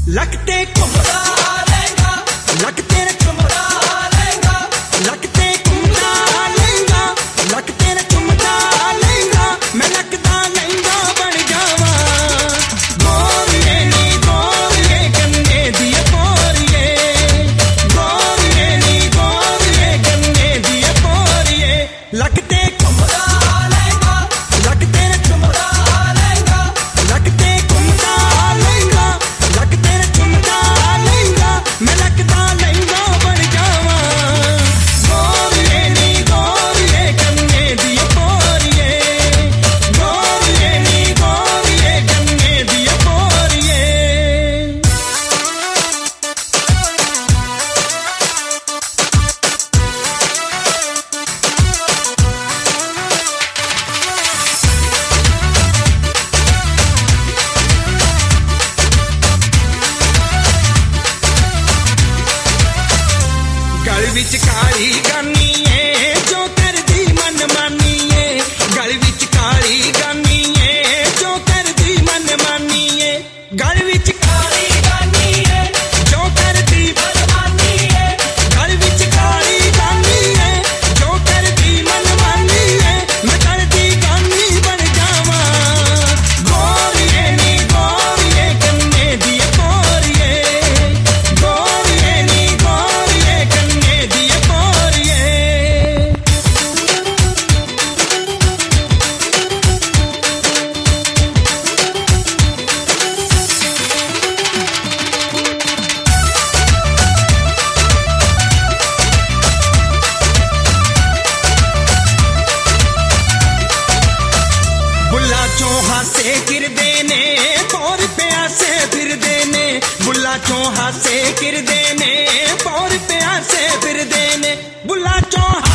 लगते घुमदा लहंगा, लगते घुमदा लहंगा, लगते घुमदा लहंगा, लगते घुमदा लहंगा, मैं लगदा लहंगा बन जावा। गोरिए नी गोरिए गन्ने दी पोरिए, गोरिए नी गोरिए गन्ने दी पोरिए, लगते घुमदा लहंगा, लगते घुमदा लहंगा, लगते घुमदा लहंगा, लगते घुमदा लहंगा, मैं लगदा लहंगा बन जावा। गोरिए नी गोरिए गन्ने दी पोरिए, गोरिए नी गोरिए गन्ने दी पोरिए। गल विच काली गानी है जो करदी मन मानी है, गल विच काली गानी है जो करदी मन मानी है, गल विच काली गानी है जो करदी मन मानी है, गल विच काली गानी है जो करदी मन मानी है, मैं करदी गानी बन जावा। गोरिए नी गोरिए गन्ने दी पोरिए, गोरिए नी गोरिए गन्ने दी पोरिए। बुल्ला चों हासे गिरदे ने पौर प्यासे फिरदे ने, बुल्ला चों हासे गिरदे ने पौर प्यासे फिरदे ने, बुल्ला चों